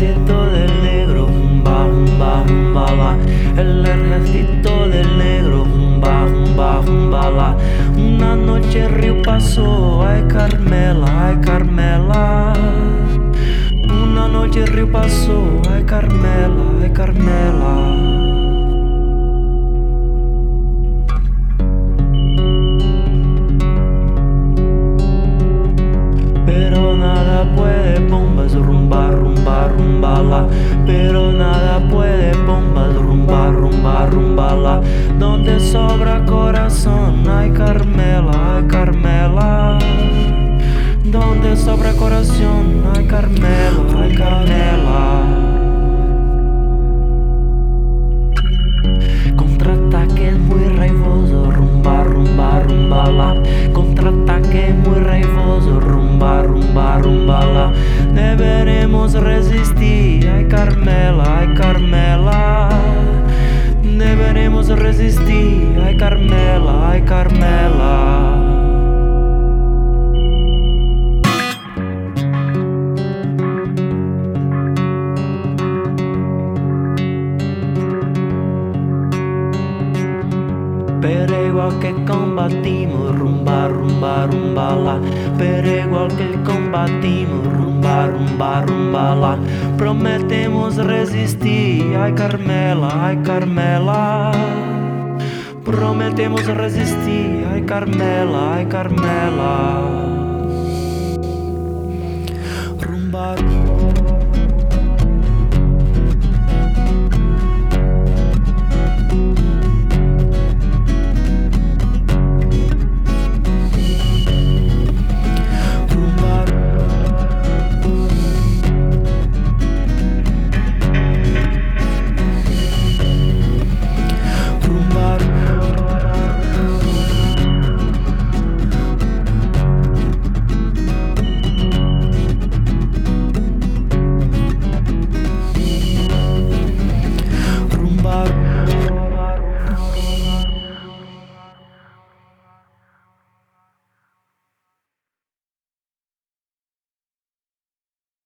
ejército del negro, humba, humba, humbala. El ejército del negro, humba, humba, humbala. Una noche el río pasó, ay Carmela, ay Carmela. Una noche el río pasó, ay Carmela, ay Carmela. Pero nada puede bombas, rumba, rumba, rumbala. Pero nada puede bombas, rumba, rumba, rumbala. Donde sobra corazón, ay Carmela, ay Carmela. Donde sobra corazón, ay Carmela, ay Carmela. Contraataque muy raivoso, rumba, rumba, rumbala. Contraataque muy raivoso, rumba, rumba, rumbala. Deberemos resistir, ay Carmela, ay Carmela. Deberemos resistir, ay Carmela, ay Carmela. Pero igual que combatimos, rumba, rumba, rumbala. Pero igual que combatimos, rumba, rumba, rumbala. Prometemos resistir, ay Carmela, ay Carmela. Prometemos resistir, ay Carmela, ay Carmela. Rumba.